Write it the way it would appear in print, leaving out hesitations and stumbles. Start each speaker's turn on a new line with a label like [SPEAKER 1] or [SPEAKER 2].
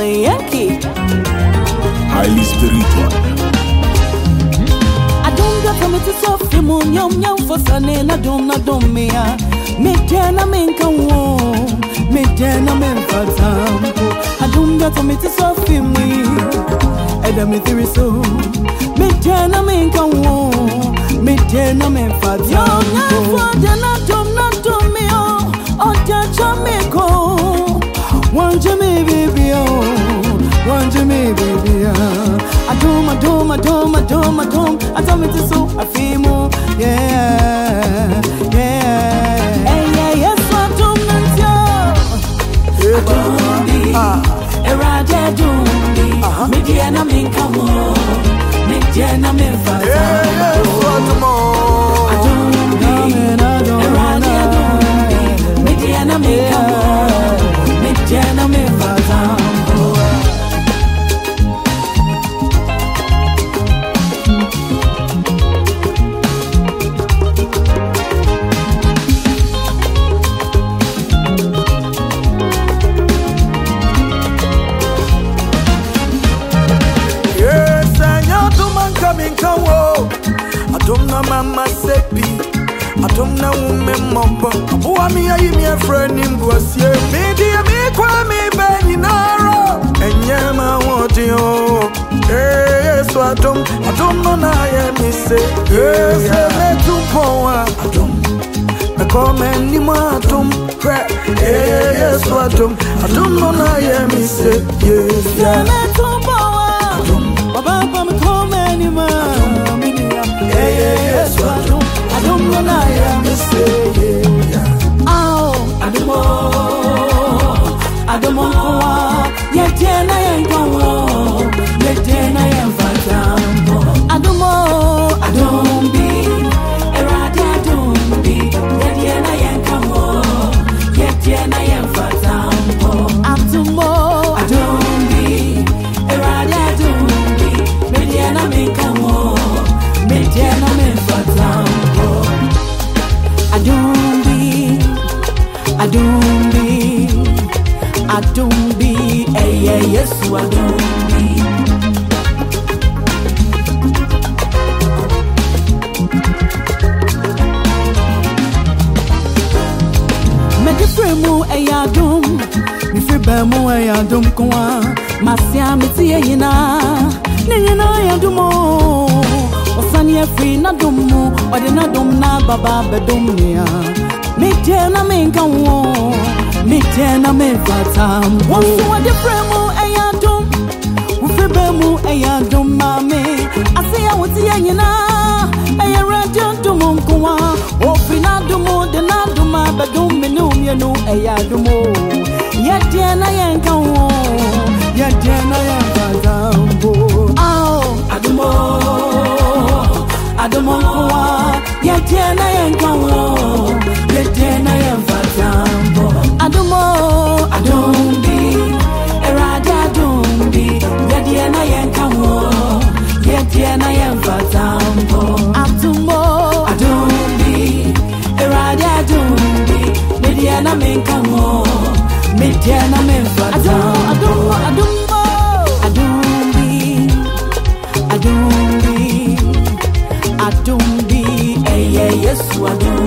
[SPEAKER 1] Yankee.
[SPEAKER 2] Highly spiritual.
[SPEAKER 1] I don't got to meet the soft moon, yum for Sunday, I don't me. Me jana men can warm, me jana men for example. I don't got to meet the soft me. Me theory so me jana men can warm, me jana men for example. Not to me, oh, judge me go. One Jimmy baby, oh, one Jimmy baby, I do, I tell me to so I feel more, yeah. Hey, yeah, yes, I don't know. Erade don't be, Mediana min come on, Mediana min fast.
[SPEAKER 3] Yes, what more?
[SPEAKER 1] I don't be, Erade don't be, Mediana min come on, Mediana min fast.
[SPEAKER 3] Adumna mama sepi, adumna ume mombo. Abuwa mi ayi mi a friend imbuasie. Media mi kwa mi beni naro. Enyema woti yo. So adum no na ye mi se. Se me tumpoa adum. Me come ni mo adum. So adum no na ye mi se.
[SPEAKER 1] Se me tumpoa adum. Baba me come ni mo.
[SPEAKER 3] Yes, I don't know I am mistake.
[SPEAKER 1] Oh, I don't know. Yet, I am gone. Yet, I am fat. I don't be. Erada don't be. Yet, I am come. Yet, I am fat. I don't be. Erada don't be. Yet, I am come. Mediana men for example. I don't be, yes, I don't be. Me different mu ayadum, me free bemu ayadum kwa, masia meti yina, nina ayadumo. Osani free na dumu, odi na dum na baba bedumnia. Me tena men kan wo, me tena men fatam. Wonso odi fremu ayadum, wo fremu ayadum mame. Asiya woti yanyina, ayaradio dum kwa. O free na dumu, de na duma bedum menu yenu ayadumo. Ye tena yen kan wo, ye tena yen fatam. Oh, adumo. Adumonkwa, yetena yenkawo, yetena yenfatambo. Adumbi, erada adumbi, yetena yenkawo, yetena yenfatambo. Adumbi, erada adumbi, yetena menkawo, yetena menfatambo. Adumbi, yes, I do.